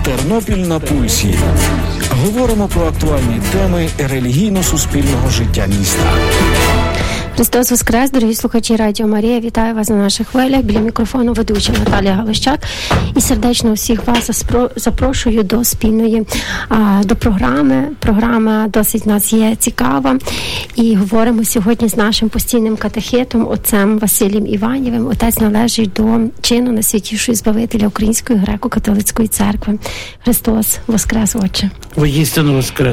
Тернопіль на пульсі. Говоримо про актуальні теми релігійно-суспільного життя міста. Христос Воскрес, дорогі слухачі Радіо Марія, вітаю вас на наших хвилях. Біля мікрофону ведуча Наталія Галищак. І сердечно всіх вас запрошую до спільної до програми. Програма досить у нас є цікава. І говоримо сьогодні з нашим постійним катехетом, отцем Василієм Іванівим. Отець належить до чину Найсвятішої Збавителя Української греко-католицької церкви. Христос Воскрес, Отче. Воістину Воскрес.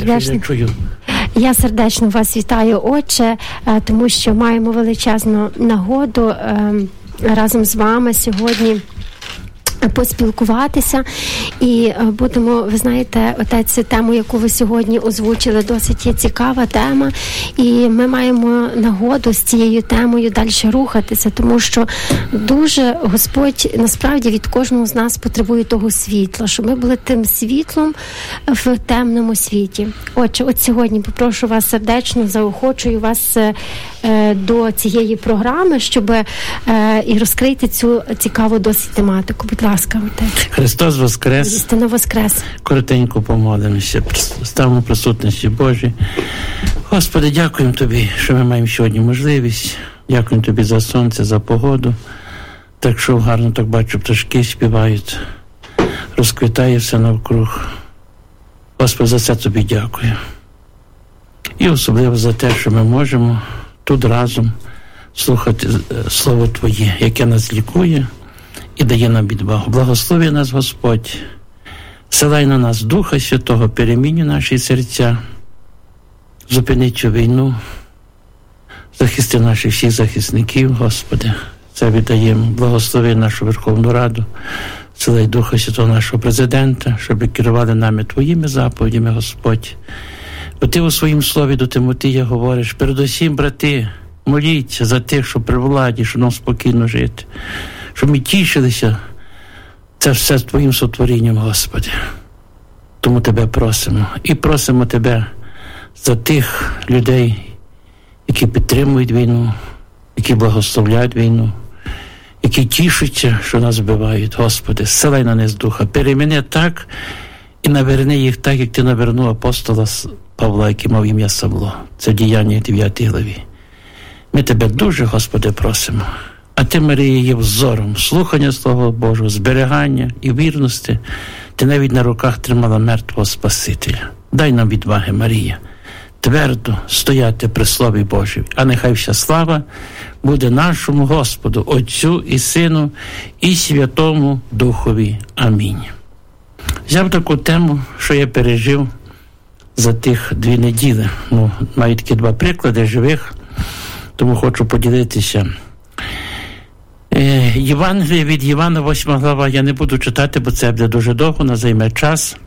Я сердечно вас вітаю, Отче, тому що маємо величезну нагоду разом з вами сьогодні поспілкуватися. І будемо, ви знаєте, отець, тему, яку ви сьогодні озвучили, досить є цікава тема. І ми маємо нагоду з цією темою далі рухатися, тому що дуже Господь насправді від кожного з нас потребує того світла, щоб ми були тим світлом в темному світі. Отже, от сьогодні попрошу вас сердечно, заохочую вас до цієї програми, щоб і розкрити цю цікаву досить тематику. Будь ласка, отець. Христос Воскрес. Істинно Воскрес. Коротенько помолимося. Ставимо присутності Божій. Господи, дякуємо Тобі, що ми маємо сьогодні можливість. Дякуємо Тобі за сонце, за погоду. Так що гарно так бачу, пташки співають. Розквітає все навкруг. Господи, за це Тобі дякую. І особливо за те, що ми можемо тут разом слухати Слово Твоє, яке нас лікує і дає нам відвагу. Благослови нас, Господь, силай на нас Духа Святого, перемінюй наші серця, зупини цю війну, захисти наших всіх захисників, Господи. Це віддаємо. Благослови нашу Верховну Раду, силай Духа Святого, нашого президента, щоб керували нами Твоїми заповідями, Господь. Бо Ти у своїм слові до Тимотія говориш, передусім, брати, моліться за тих, що при владі, щоб нам спокійно жити, щоб ми тішилися. Це все Твоїм сотворінням, Господи. Тому Тебе просимо. І просимо Тебе за тих людей, які підтримують війну, які благословляють війну, які тішаться, що нас вбивають. Господи, зсилай на них Духа, переміни так і наверни їх так, як Ти навернув апостола Павла, який мав ім'я Савло. Це Діяння 9 главі. Ми Тебе дуже, Господи, просимо. А Ти, Марія, є взором слухання Слова Божого, зберігання і вірності. Ти навіть на руках тримала мертвого Спасителя. Дай нам відваги, Марія, твердо стояти при Слові Божій. А нехай вся слава буде нашому Господу, Отцю і Сину, і Святому Духові. Амінь. Взяв таку тему, що я пережив за тих 2 неділі. Маю такі 2 приклади живих, тому хочу поділитися. Євангеліє від Івана, 8 глава, я не буду читати, бо це буде дуже довго, на займе час.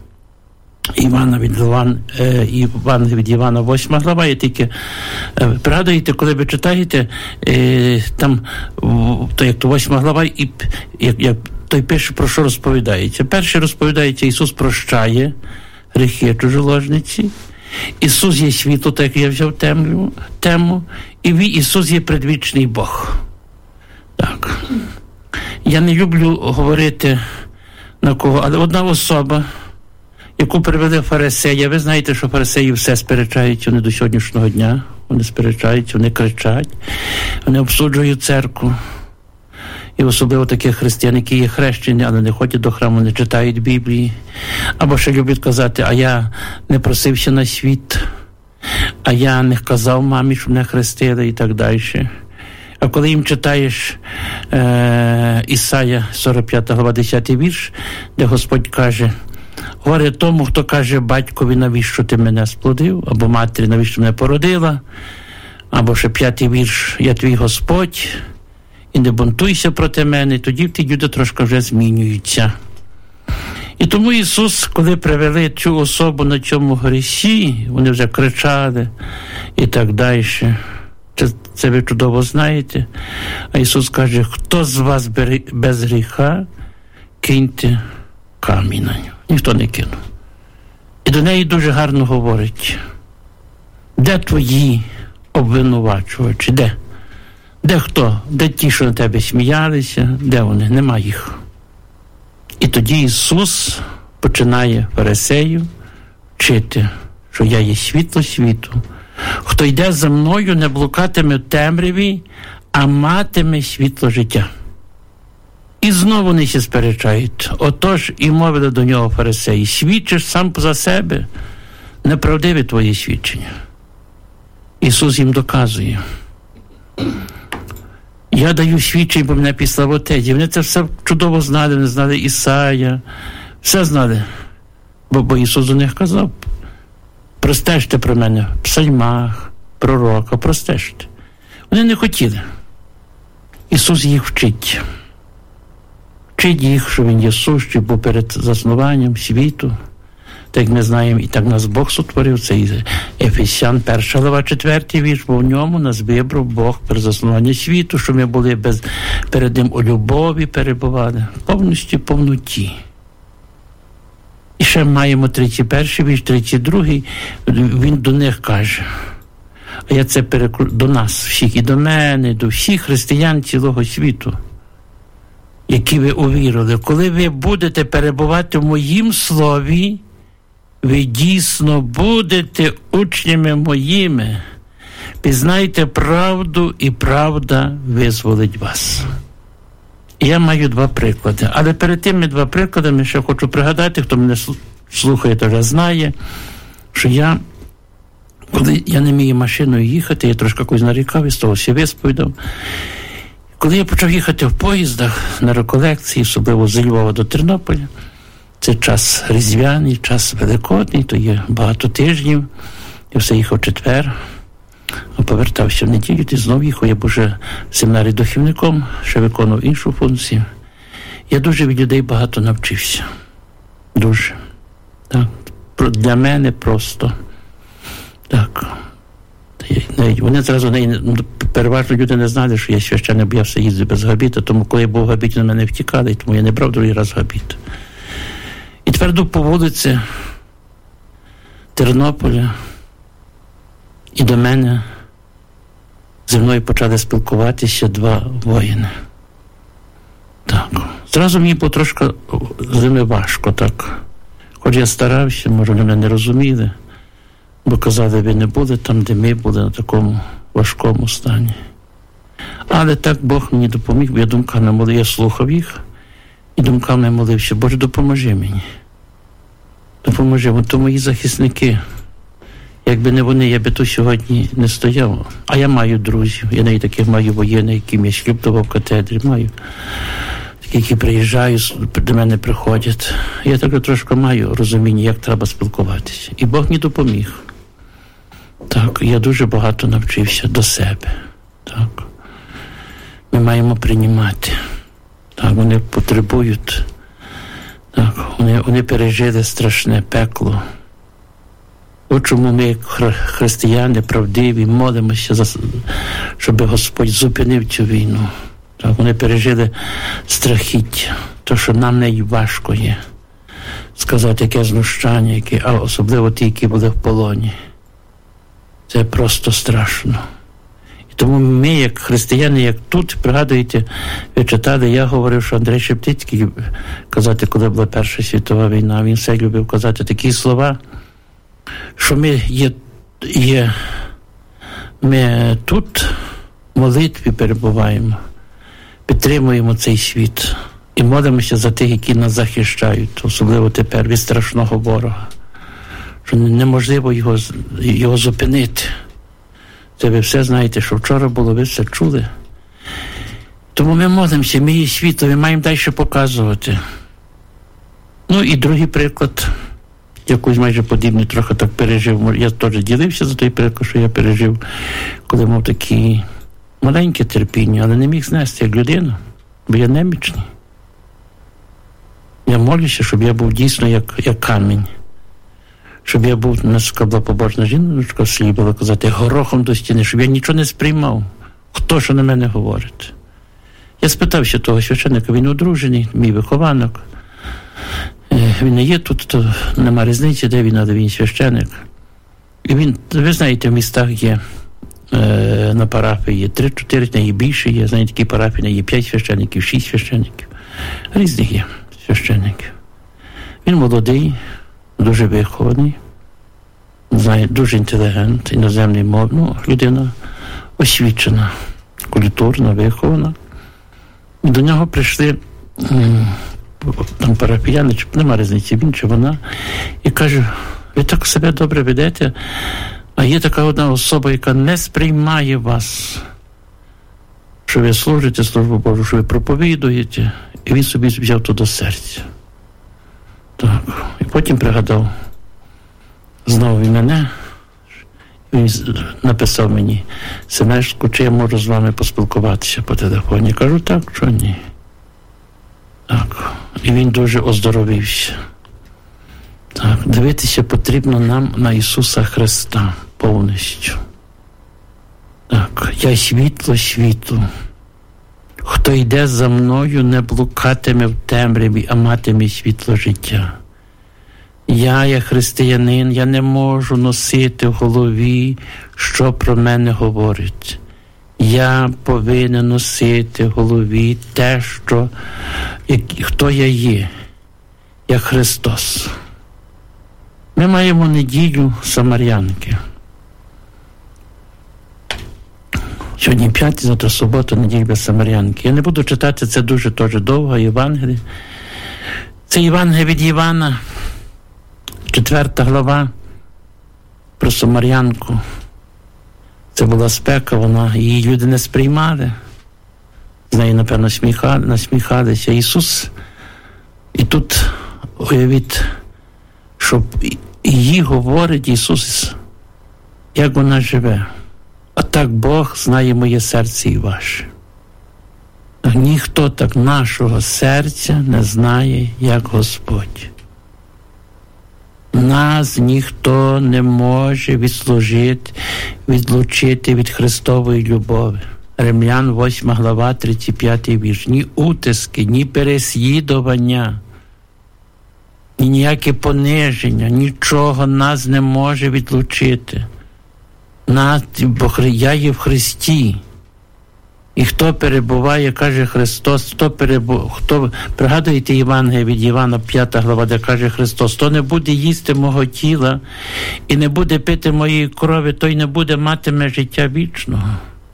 Євангеліє від Івана, 8 глава, я тільки пригадуєте, коли ви читаєте, там, то як то 8 глава, і як той пише, про що розповідається. Перше розповідається, Ісус прощає гріхи чужоложниці. Ісус є світло, так як я взяв тему, і Ісус є предвічний Бог. Так. Я не люблю говорити на кого, але одна особа, яку привели фарисея, ви знаєте, що фарисеї все сперечаються, вони до сьогоднішнього дня, вони сперечаються, вони кричать, вони обсуджують церкву. І особливо таких християн, які є хрещені, але не ходять до храму, не читають Біблії. Або ще люблять казати, а я не просився на світ, а я не казав мамі, щоб мене хрестили і так далі. А коли їм читаєш Ісая, 45 глава, 10 вірш, де Господь каже, горе тому, хто каже батькові, навіщо ти мене сплодив, або матері, навіщо мене породила, або ще 5 вірш, я твій Господь, і не бунтуйся проти мене, тоді ті люди трошки вже змінюються. І тому Ісус, коли привели цю особу на цьому грісі, вони вже кричали і так далі. Це ви чудово знаєте. А Ісус каже, хто з вас без гріха, киньте камінь на нього. Ніхто не кинув. І до неї дуже гарно говорить, де твої обвинувачувачі, де? Де хто? Де ті, що на тебе сміялися? Де вони? Нема їх. І тоді Ісус починає фарисеїв вчити, що я є світло світу. Хто йде за мною, не блукатиме в темряві, а матиме світло життя. І знову вони ще сперечають. Отож і мовили до нього фарисеї: свідчиш сам за себе, неправдиві твої свідчення. Ісус їм доказує: я даю свідчення, бо мене післав Отець. І вони це все чудово знали, вони знали Ісая, все знали. Бо Ісус до них казав: простежте про мене в псальмах, пророка, простежте. Вони не хотіли. Ісус їх вчить. Вчить їх, що Він є сущий, бо перед заснуванням світу, так як ми знаємо, і так нас Бог сотворив, це Ефесян 1 глава 4 вірш, бо в ньому нас вибрав Бог перед заснуванням світу, що ми були перед Ним у любові перебували, повністю повноті. І ще маємо 31 вірш, 32, він до них каже, а я це до нас всіх, і до мене, до всіх християн цілого світу, які ви увірили. Коли ви будете перебувати в моїм слові, ви дійсно будете учнями моїми. Пізнайте правду, і правда визволить вас. І я маю 2 приклади. Але перед тими 2 прикладами ще хочу пригадати, хто мене слухає, то вже знає, що коли я не вмію машиною їхати, я трошки якось нарікав і з того всі висповідав. Коли я почав їхати в поїздах на реколекції, особливо з Львова до Тернополя, це час різдвяний, час великодний, то є багато тижнів, я все їхав в четвер, а повертався в неділю, і знову їхав, я був вже в семінарі духівником, ще виконував іншу функцію. Я дуже від людей багато навчився. Дуже. Так. Для мене просто. Так. Вони зразу, переважно люди не знали, що я священник, бо я все їздив без габіта, тому коли я був в габіті, на мене втікали, тому я не брав другий раз габіт. І тепер йду по вулиці Тернополя, і до мене зі мною почали спілкуватися 2 воїни. Так. Зразу мені було трошки з ними важко, так. Хоч я старався, може, вони мене не розуміли, бо казали, ви не були там, де ми були, на такому важкому стані. Але так Бог мені допоміг, бо я думками молився, я слухав їх, і думками молився: Боже, допоможи мені. Допоможи, бо то мої захисники. Якби не вони, я би тут сьогодні не стояв. А я маю друзів, я навіть таких маю воєнних, яким я шлюб давав в катедрі, маю. Такі, які приїжджають, до мене приходять. Я так трошки маю розуміння, як треба спілкуватися. І Бог мені допоміг. Так, я дуже багато навчився до себе. Так. Ми маємо приймати. Так, вони потребують. Так, вони пережили страшне пекло. От чому ми, як християни правдиві, молимося, щоб Господь зупинив цю війну. Так, вони пережили страхіття, то, що нам не важко є сказати, яке знущання, а особливо ті, які були в полоні. Це просто страшно. І тому ми, як християни, як тут, пригадуєте, ви читали, я говорив, що Андрей Шептицький, казати, коли була Перша світова війна, він все любив казати такі слова, що ми тут в молитві перебуваємо, підтримуємо цей світ і молимося за тих, які нас захищають, особливо тепер від страшного ворога, що неможливо його зупинити. Це ви все знаєте, що вчора було, ви все чули. Тому ми молимося, ми є світло, ми маємо далі показувати. Ну і другий приклад, якийсь майже подібний, трохи так пережив. Я теж ділився за той приклад, що я пережив, коли мав такі маленьке терпіння, але не міг знести як людина, бо я немічний. Я молюся, щоб я був дійсно як камінь. Щоб я був, наша була побожна жіночка в селі, була казати, горохом до стіни, щоб я нічого не сприймав. Хто що на мене говорить? Я спитався того священника, він одружений, мій вихованок. Він не є тут, то нема різниці, де він, але він священик. І він, ви знаєте, в містах є, на парафії є 3-4, є більше є, знаєте, такі парафії є 5 священиків, 6 священиків. Різних є священиків. Він молодий, дуже вихований, знає, дуже інтелігент, іноземний мов, людина освічена, культурна, вихована. І до нього прийшли там парафіяни, чи нема різниці, він чи вона, і каже: ви так себе добре ведете, а є така одна особа, яка не сприймає вас, що ви служите службу Божу, що ви проповідуєте, і він собі взяв то до серця. Так. І потім пригадав знову і мене, він написав мені: Семешку, чи я можу з вами поспілкуватися по телефоні? Кажу: так, що ні. Так. І він дуже оздоровився. Так, дивитися потрібно нам на Ісуса Христа повністю. Так, я світло світу. Хто йде за мною, не блукатиме в темряві, а матиме світло життя. Я, як християнин, я не можу носити в голові, що про мене говорить. Я повинен носити в голові те, хто я є, як Христос. Ми маємо неділю Самарянки. Сьогодні п'ятниця, завтра субота, неділя Самарянки. Я не буду читати, це дуже довго, Євангеліє. Це Євангеліє від Івана, 4 глава, про Самарянку. Це була спека, її люди не сприймали. З нею, напевно, насміхалися. Ісус, і тут, уявіть, що їй говорить Ісус, як вона живе. А так Бог знає моє серце і ваше. Ніхто так нашого серця не знає, як Господь. Нас ніхто не може відлучити від Христової любові. Римлян 8 глава, 35 вірш. Ні утиски, ні переслідування, ні ніяке пониження, нічого нас не може відлучити. Бо я є в Христі. І хто перебуває, каже Христос, хто пригадуєте Євангеліє від Івана, 5 глава, де каже Христос: хто не буде їсти мого тіла і не буде пити моєї крові, той не буде матиме життя вічного.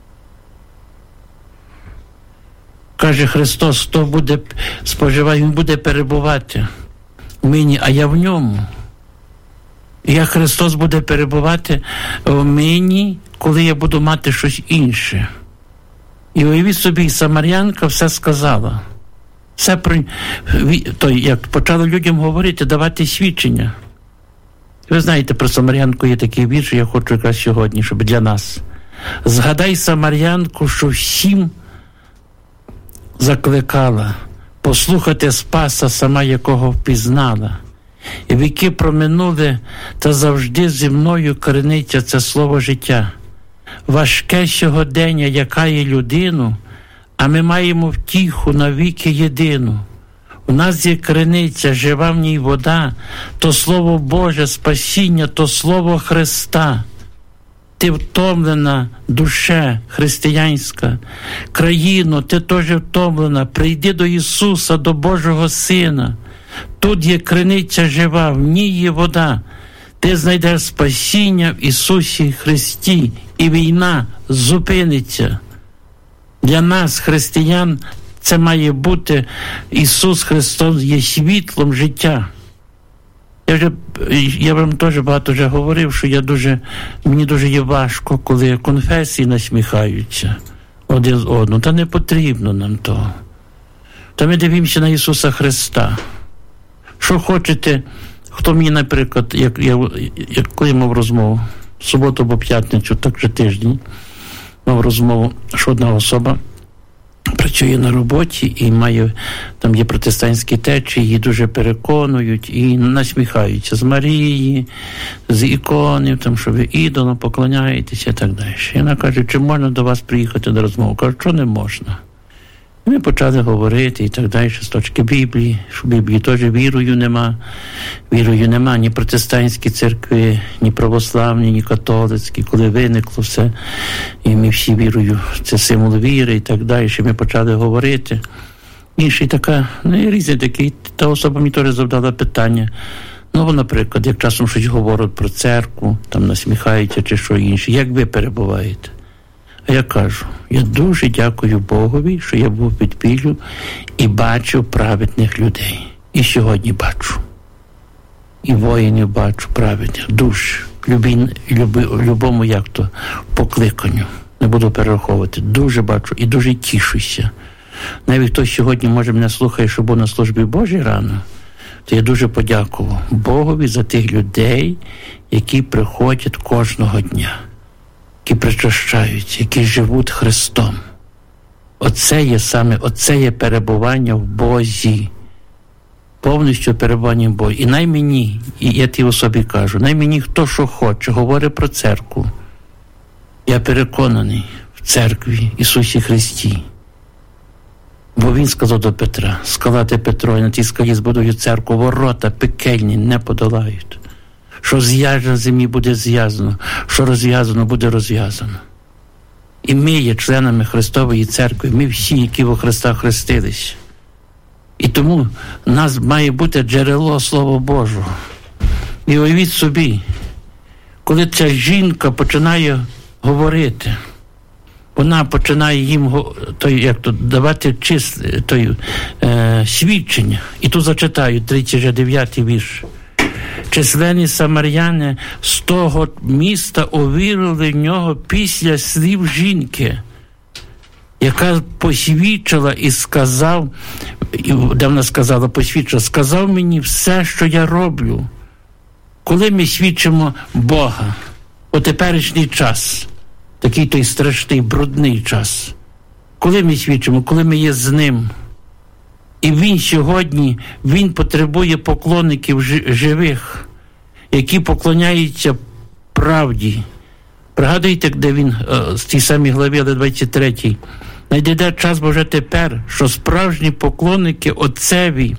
Каже Христос, хто буде споживати, він буде перебувати в мені, а я в ньому. І як Христос буде перебувати в мені, коли я буду мати щось інше. І уявіть собі, Самарянка все сказала. Все як почала людям говорити, давати свідчення. Ви знаєте, про Самарянку є такий вірш, я хочу якраз сьогодні, щоб для нас. Згадай Самарянку, що всім закликала послухати Спаса, сама якого впізнала. І віки проминули, та завжди зі мною корениться це слово життя. Важке сьогодення лякає людину, а ми маємо втіху навіки єдину. У нас є криниця, жива в ній вода, то слово Боже, спасіння, то слово Христа. Ти втомлена, душе християнська, країно, ти теж втомлена, прийди до Ісуса, до Божого Сина. Тут є криниця жива, в ній є вода. Ти знайдеш спасіння в Ісусі Христі, і війна зупиниться. Для нас, християн, це має бути Ісус Христос є світлом життя. Я вам теж багато вже говорив, що мені дуже є важко, коли конфесії насміхаються один з одного. Та не потрібно нам того. Та ми дивимося на Ісуса Христа. Що хочете, хто мені, наприклад, коли я мав розмову, в суботу або п'ятницю, так же тиждень, мав розмову, що одна особа працює на роботі і там є протестантські течії, її дуже переконують і насміхаються з Марії, з іконів, там, що ви ідолам поклоняєтеся і так далі. І вона каже, чи можна до вас приїхати на розмову? Кажу, що не можна. І ми почали говорити і так далі, з точки Біблії, що в Біблії теж вірою нема ні протестантські церкви, ні православні, ні католицькі, коли виникло все, і ми всі вірою, це символ віри і так далі, що ми почали говорити. Інший така, і різні такі. Та особа мені теж завдала питання. Наприклад, як часом щось говорять про церкву, там насміхаються чи що інше. Як ви перебуваєте? А я кажу, я дуже дякую Богові, що я був під Підпіллю і бачив праведних людей. І сьогодні бачу. І воїнів бачу праведних, душ, любому як-то покликанню. Не буду перераховувати. Дуже бачу і дуже тішуся. Навіть хтось сьогодні, може, мене слухає, що був на службі Божій рано, то я дуже подякував Богові за тих людей, які приходять кожного дня, які причащаються, які живуть Христом. Оце є перебування в Бозі. Повністю перебування в Бозі. І най мені, і я тій особі кажу, най мені хто що хоче, говорить про церкву. Я переконаний в церкві Ісусі Христі. Бо Він сказав до Петра, скала ти, Петро, і на тій скалі збудую церкву, ворота пекельні не подолають. Що зв'яжено на землі буде зв'язано, що розв'язано буде розв'язано. І ми є членами Христової церкви, ми всі, які во Христа хрестились. І тому в нас має бути джерело Слова Божого. І уявіть собі, коли ця жінка говорити, вона починає їм давати свідчення. І тут зачитаю 39 вірш. Численні самаряни з того міста увірили в нього після слів жінки, яка посвідчила і сказав, де вона сказала, сказав мені все, що я роблю. Коли ми свідчимо Бога у теперішній час, такий той страшний, брудний час, коли ми свідчимо, коли ми є з Ним, і Він сьогодні, Він потребує поклонників живих, які поклоняються правді. Пригадуєте, де він, з тій самій главі, але 23-й, найде час, бо вже тепер, що справжні поклонники Отцеві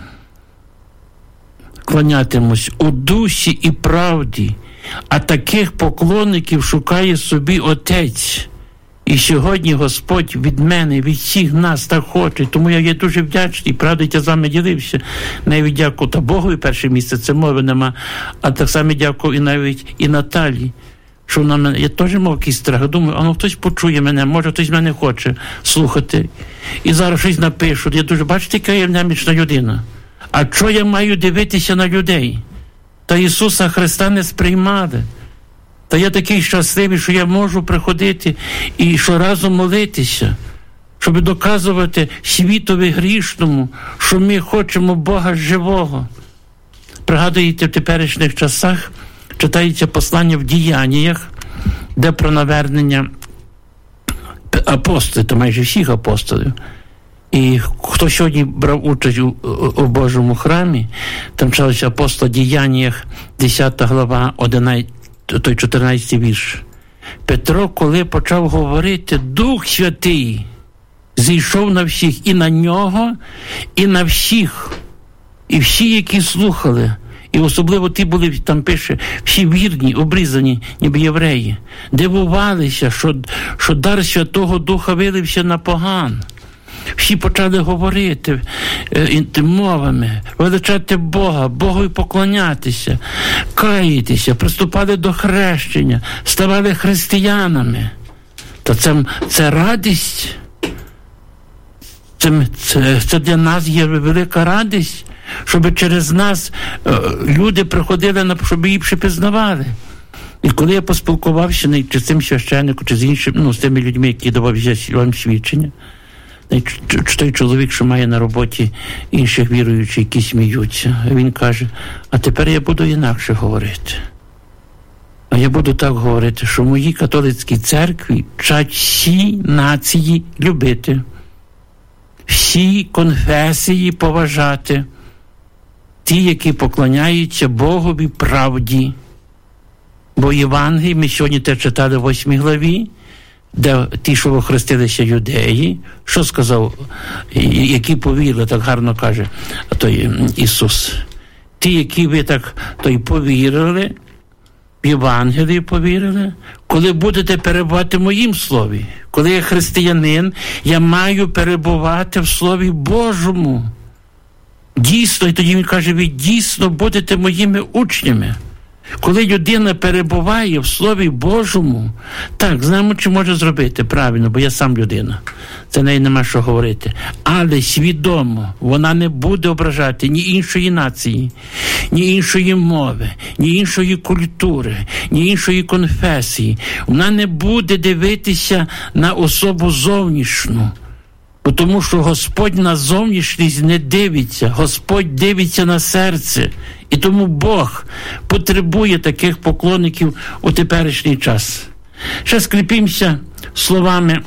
клонятимусь у дусі і правді, а таких поклонників шукає собі Отець. І сьогодні Господь від мене, від всіх нас так хоче. Тому я є дуже вдячний. Правда, я з вами ділився. Навіть дякую та Богові перше місце, це мови нема. А так само дякую і навіть і Наталі. Що вона мене, я теж мав якийсь страх. Думаю, хтось почує мене, може хтось мене хоче слухати. І зараз щось напишуть. Я дуже, бачите, яка я немічна людина. А що я маю дивитися на людей? Та Ісуса Христа не сприймали. Та я такий щасливий, що я можу приходити і щоразу молитися, щоб доказувати світові грішному, що ми хочемо Бога живого. Пригадуєте, в теперішніх часах читається послання в Діяннях, де про навернення апостолів, то майже всіх апостолів. І хто сьогодні брав участь у Божому храмі, там читалося апостола Діяннях, 10 глава, 14 вірш. Петро, коли почав говорити, Дух Святий зійшов на всіх, і на нього, і на всіх. І всі, які слухали, і особливо ті були, там пише, всі вірні, обрізані, ніби євреї, дивувалися, що дар Святого Духа вилився на поган. Всі почали говорити мовами, величати Бога, Богові поклонятися, каятися, приступали до хрещення, ставали християнами. То це радість. Це для нас є велика радість, щоб через нас люди приходили, щоб її пізнавали. І коли я поспілкувався чи з цим священником, чи з іншим, з тими людьми, які давали вам свідчення, чи той чоловік, що має на роботі інших віруючих, які сміються, він каже, а тепер я буду інакше говорити. А я буду так говорити, що в моїй католицькій церкві вчать всі нації любити, всі конфесії поважати, ті, які поклоняються Богові правді. Бо Євангелії, ми сьогодні те читали в 8 главі, де ті, що охрестилися юдеї, що сказав, які повірили, так гарно каже той Ісус. Ті, які ви так повірили, в Євангелії повірили, коли будете перебувати в моїм слові. Коли я християнин, я маю перебувати в Слові Божому. Дійсно, і тоді він каже, ви дійсно будете моїми учнями. Коли людина перебуває в Слові Божому, так, знаємо, чи може зробити правильно, бо я сам людина. Це неї нема що говорити. Але свідомо вона не буде ображати ні іншої нації, ні іншої мови, ні іншої культури, ні іншої конфесії. Вона не буде дивитися на особу зовнішню. Тому що Господь на зовнішність не дивиться, Господь дивиться на серце. І тому Бог потребує таких поклонників у теперішній час. Ще скріпімося словами,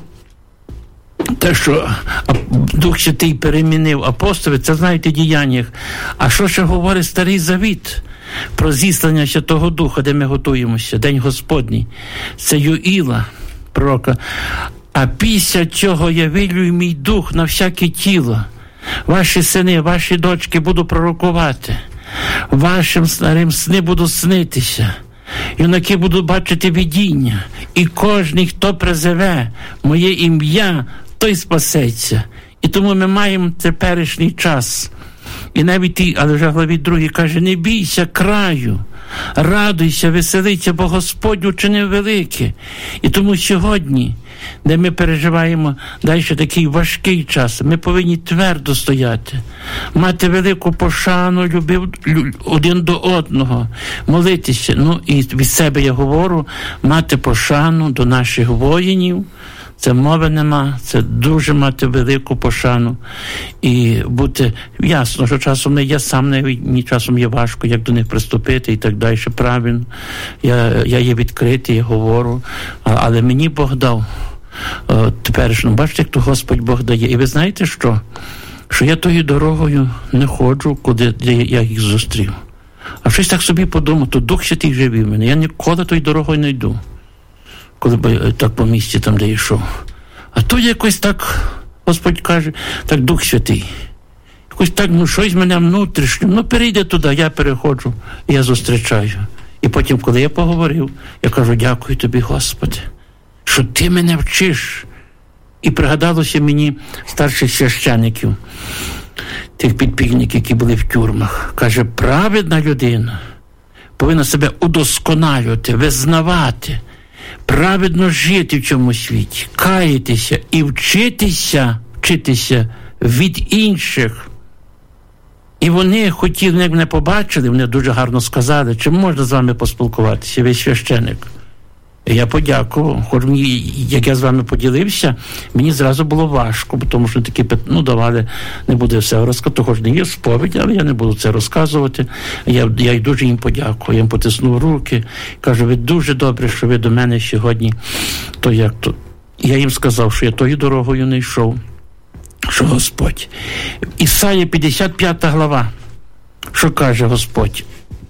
те, що Дух Святий перемінив апостолів, це знаєте в діяннях. А що ще говорить Старий Завіт про зіслання Святого Духа, де ми готуємося, День Господній? Це Йоїла, пророка. А після цього я вилью мій дух на всяке тіло. Ваші сини, ваші дочки буду пророкувати. Вашим старим сни буду снитися. Юнаки будуть бачити видіння. І кожний, хто призове моє ім'я, той спасеться. І тому ми маємо теперішній час. І навіть але вже в главі 2 каже, не бійся краю. Радуйся, веселися, бо Господь учинив велике. І тому сьогодні, де ми переживаємо далі такий важкий час, ми повинні твердо стояти, мати велику пошану, любов один до одного, молитися. Ну і від себе я говорю, мати пошану до наших воїнів. Це мови нема, це дуже мати велику пошану і бути, ясно, що часом не я сам, мені часом є важко, як до них приступити і так далі, правильно. Я є відкритий, я говорю, але мені Бог дав теперішньо. Бачите, як то Господь Бог дає. І ви знаєте що? Що я тою дорогою не ходжу, куди я їх зустрів. А щось так собі подумав, то Дух Святий живий в мене. Я ніколи тою дорогою не йду. Коли б так по місті там, де йшов. А то якось так, Господь каже, так Дух Святий. Якось так, щось мене внутрішньо, перейде туди, я переходжу, і я зустрічаю. І потім, коли я поговорив, я кажу, дякую тобі, Господи, що ти мене вчиш. І пригадалося мені старших священиків, тих підпільників, які були в тюрмах. Каже, праведна людина повинна себе удосконалювати, визнавати, праведно жити в цьому світі, каятися і вчитися від інших. І вони хотіли, як мене побачили, вони дуже гарно сказали, чи можна з вами поспілкуватися, ви священик. І я подякував, хоч мені, як я з вами поділився, мені зразу було важко, тому що такі, давали, не буде все розказати, хоч не є сповідь, але я не буду це розказувати. Я й дуже їм подякував, я їм потиснув руки, кажу, ви дуже добре, що ви до мене сьогодні, то як то. Я їм сказав, що я тою дорогою не йшов, що Господь. Ісая 55 глава, що каже Господь?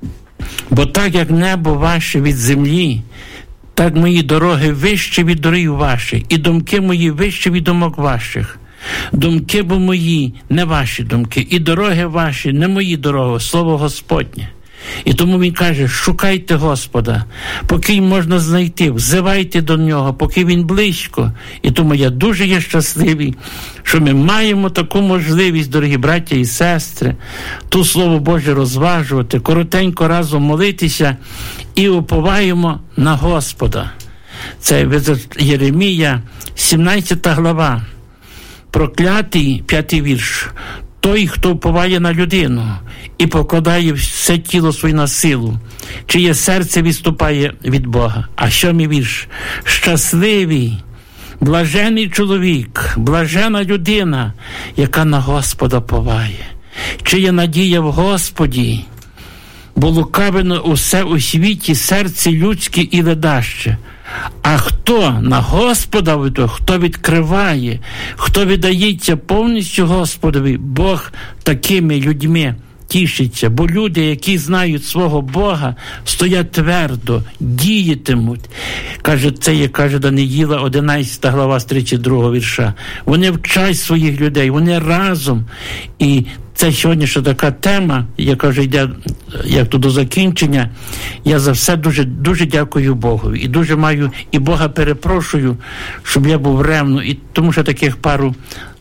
Бо так, як небо ваше від землі, так мої дороги вищі від доріг ваших, і думки мої вищі від думок ваших. Думки бо мої, не ваші думки, і дороги ваші, не мої дороги, слово Господнє. І тому він каже, шукайте Господа, поки й можна знайти, взивайте до Нього, поки Він близько. І тому я дуже є щасливий, що ми маємо таку можливість, дорогі браття і сестри, ту Слово Боже розважувати, коротенько разом молитися і уповаємо на Господа. Це Єремія, 17 глава, проклятий, 5 вірш. Той, хто уповає на людину і покладає все тіло своє на силу, чиє серце відступає від Бога. А 7 вірш. Щасливий, блажений чоловік, блажена людина, яка на Господа поває, чия надія в Господі, бо лукавено усе у світі, серце людське і ледаще. А хто на Господа, хто відкриває, хто віддається повністю Господові, Бог такими людьми тішиться. Бо люди, які знають свого Бога, стоять твердо, діятимуть. Каже Даниїла, 11 глава з 32 вірша. Вони вчать своїх людей, вони разом. І це сьогоднішня така тема, яка вже йде як то до закінчення. Я за все дуже, дуже дякую Богу. І дуже маю, і Бога перепрошую, щоб я був ревно. І тому що таких пару,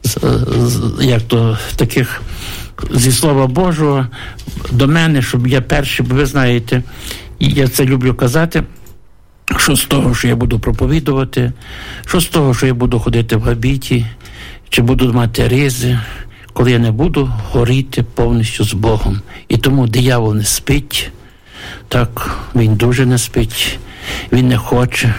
як то, таких зі Слова Божого до мене, щоб я перший, бо ви знаєте, і я це люблю казати, що з того, що я буду проповідувати, що з того, що я буду ходити в габіті, чи буду мати ризи, коли я не буду горіти повністю з Богом. І тому диявол не спить, так, він дуже не спить, він не хоче.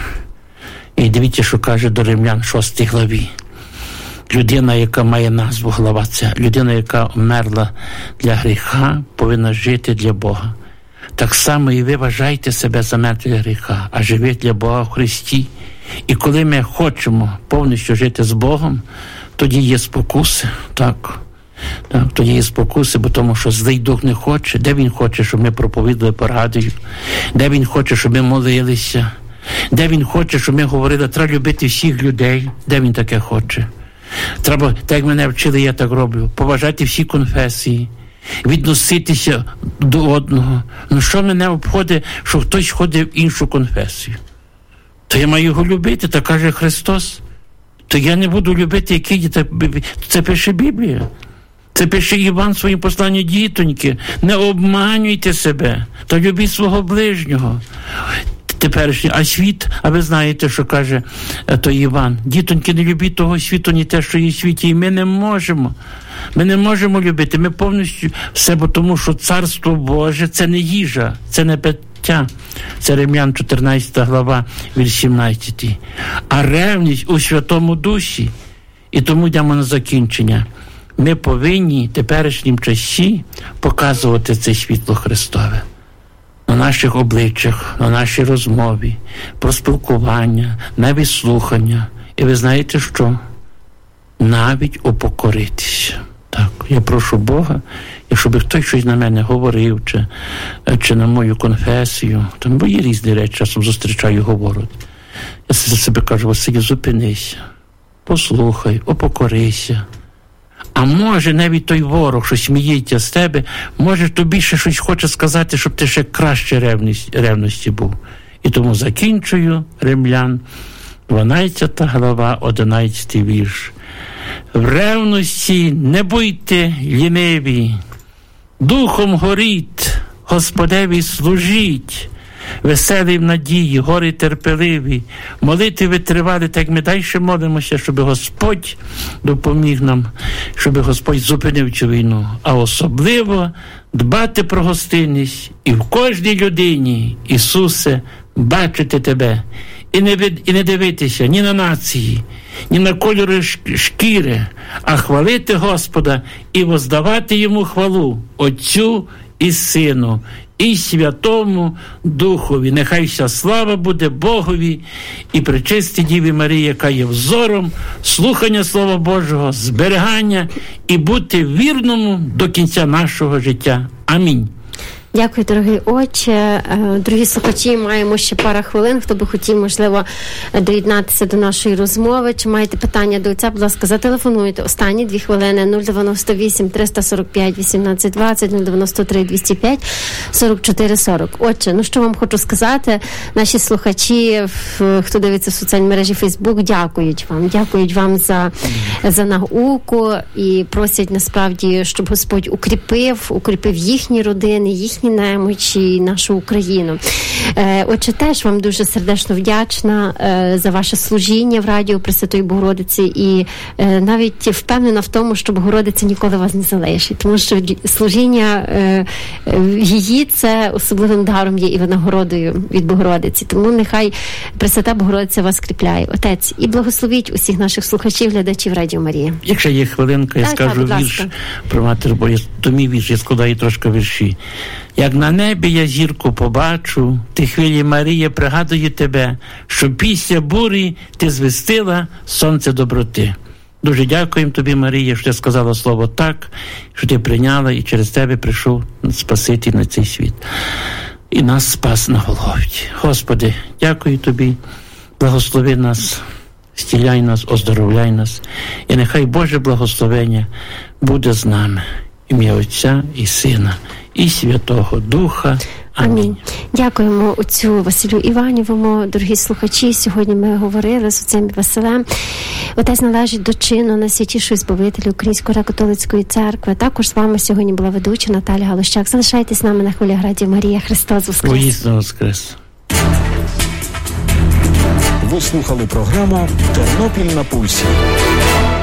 І дивіться, що каже до Римлян 6 главі. Людина, яка має назву глава, це людина, яка вмерла для гріха, повинна жити для Бога. Так само і ви вважаєте себе за мертвих гріха, а живіть для Бога в Христі. І коли ми хочемо повністю жити з Богом, тоді є спокуси, так, тоді є спокуси, бо тому що злий дух не хоче. Де він хоче, щоб ми проповідали по радію? Де він хоче, щоб ми молилися? Де він хоче, щоб ми говорили, треба любити всіх людей? Де він таке хоче? Треба, так як мене вчили, я так роблю, поважати всі конфесії, відноситися до одного. Ну що мене обходить, що хтось ходить в іншу конфесію? То я маю його любити, так каже Христос. То я не буду любити, який це пише Біблія. Це пише Іван в своїм посланні: дітоньки, не обманюйте себе, та любіть свого ближнього. Теперішній, а світ, а ви знаєте, що каже той Іван: дітоньки, не любіть того світу, ні те, що є в світі. І ми не можемо. Ми не можемо любити. Ми повністю все, бо тому що Царство Боже – це не їжа, це не пиття. Це Римлян 14 глава, вірш 17. А ревність у Святому Дусі. І тому йдемо на закінчення. Ми повинні в теперішнім часі показувати це світло Христове. На наших обличчях, на нашій розмові, про спілкування, навіть слухання. І ви знаєте що? Навіть упокоритися. Так, я прошу Бога, якщо би хтось щось на мене говорив, чи на мою конфесію, там, бо є різні речі, часом зустрічаю, говорять. Я себе кажу: Василь, зупинися, послухай, упокорися. А може, навіть той ворог, що сміється з тебе, може тобі ще щось хоче сказати, щоб ти ще краще ревності був. І тому закінчую Римлян, 12 глава, 11 вірш. В ревності не будьте ліниві, духом горіть, Господеві служіть, веселі в надії, гори терпеливі, молити витривали, так як ми далі молимося, щоб Господь допоміг нам, щоб Господь зупинив цю війну. А особливо дбати про гостинність і в кожній людині, Ісусе, бачити Тебе. І не дивитися ні на нації, ні на кольори шкіри, а хвалити Господа і воздавати Йому хвалу, Отцю і Сину, і Святому Духові. Нехай вся слава буде Богові і пречистій Діві Марії, яка є взором слухання Слова Божого, зберігання і бути вірному до кінця нашого життя. Амінь. Дякую, дорогий отче. Дорогі слухачі, маємо ще пару хвилин. Хто би хотів, можливо, доєднатися до нашої розмови. Чи маєте питання до отця, будь ласка, зателефонуйте. Останні 2 хвилини. 098 345 1820, 093 205 44 40. Отче, ну що вам хочу сказати? Наші слухачі, хто дивиться в соціальній мережі Фейсбук, дякують вам. Дякують вам за науку і просять, насправді, щоб Господь укріпив їхні родини, їхні немочі, нашу Україну. Отже, теж вам дуже сердечно вдячна за ваше служіння в радіо Пресвятої Богородиці і навіть впевнена в тому, що Богородиця ніколи вас не залишить, тому що служіння її це особливим даром є і винагородою від Богородиці. Тому нехай Пресвята Богородиця вас скріпляє. Отець, і благословіть усіх наших слухачів, глядачів Радіо Марія. Якщо є хвилинка, я скажу вірш про Матір Божу. То мій вірш, я складаю трошки вірші. Як на небі я зірку побачу, ти хвилі Марія, пригадую тебе, що після бурі ти звістила сонце доброти. Дуже дякуємо тобі, Марія, що ти сказала слово так, що ти прийняла і через тебе прийшов Спаситель на цей світ. І нас спас на Голгофі. Господи, дякую тобі, благослови нас, зціляй нас, оздоровляй нас. І нехай Боже благословення буде з нами. ім'я Отця і Сина, і Святого Духа. Амінь. Дякуємо отцю Василю Іванівому. Дорогі слухачі, сьогодні ми говорили з отцем Василем. Отець належить до чину Найсвятішої Збавителя Української греко-католицької церкви. Також з вами сьогодні була ведуча Наталя Галущак. Залишайтесь з нами на хвилі Радіо Марія. Христос воскрес! Воістину воскрес! Ви слухали програму «Тернопіль на пульсі».